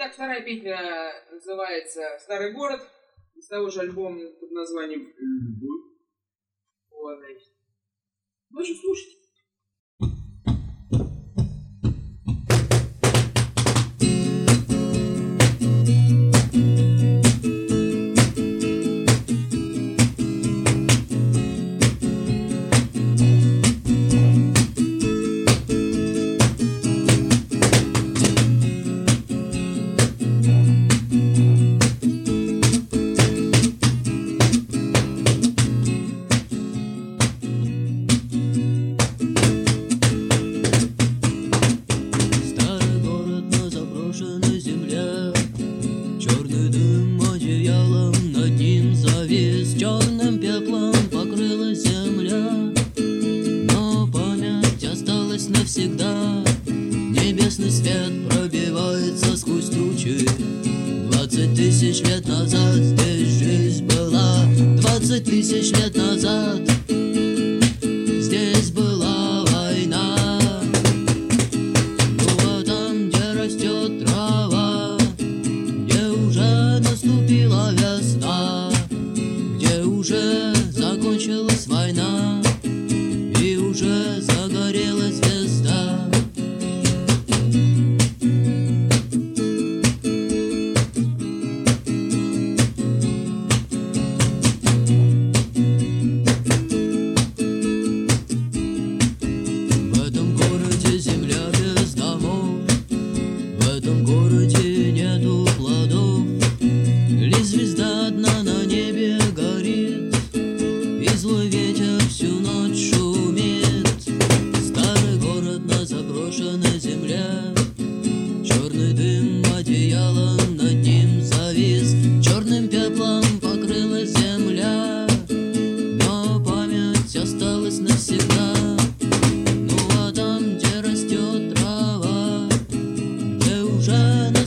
Итак, вторая песня называется «Старый город», из того же альбома под названием «Любовь». Вот, значит. В общем, слушайте. Черным пеплом покрылась земля, но память осталась навсегда. Небесный свет пробивается сквозь тучи. 20 тысяч лет назад здесь жизнь была. 20 тысяч лет назад здесь была война. Ну а там, где растет трава, где уже наступила весна, уже закончилась война, и уже загорелась звезда. В этом городе земля без домов, в этом городе нету плодов, лишь звезда одна на небе горит, и злой ветер всю ночь шумит. Старый город на заброшенной земле, черный дым одеялом над ним завис. Черным пеплом покрылась земля, но память осталась навсегда. Ну а там, где растет трава, где уже